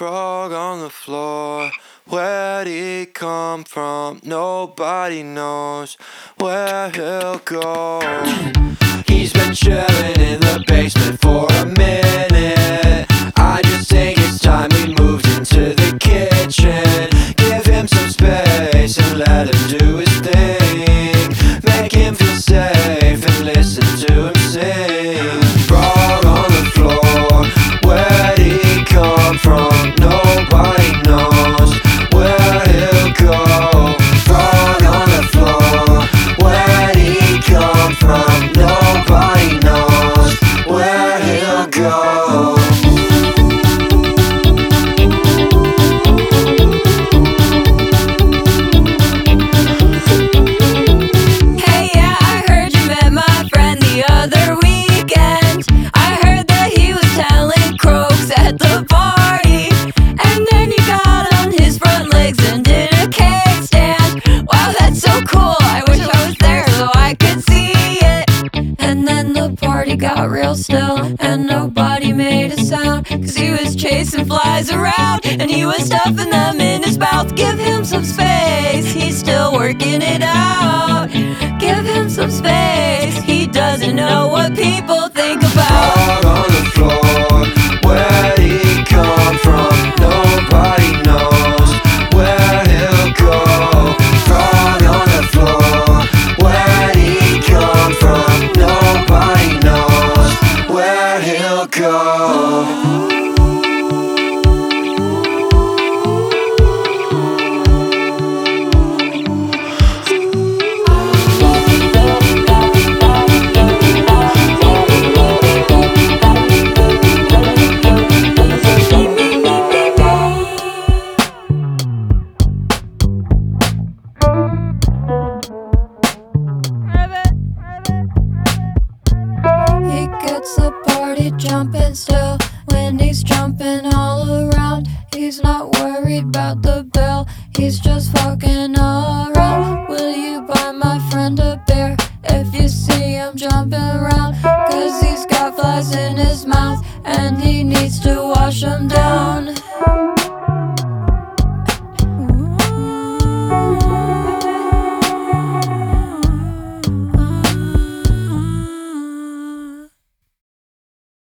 frog on the floor. Where'd he come from? Nobody knows where he'll go. He's been chilling in the basement for a minute. I just think it's time we moved into the kitchen. Give him some space and let him do his thing. Make him feel safe and listen to him sing. Frog on the floor, where'd he come from? Nobody knows where he'll go. Frog on the floor, where'd he come from? Nobody knows where he'll go. Hey, yeah, I heard you met my friend the other weekend. I heard that he was telling croaks at the party, and then he got on his front legs and did a cake stand. Wow, that's so cool. I wish I was there so I could see it. And then the party got real still, and nobody made a sound, 'cause he was chasing flies around, and he was stuffing them in his mouth. Give him some space, he's still working it out. Give him some space, he doesn't know what people think about. Frog on the floor, where'd he come from? Nobody knows where he'll go. Frog on the floor, where'd he come from? Nobody knows where he'll go. He gets the party jumping still when he's jumping all around. He's not worried about the bill, he's just fucking around.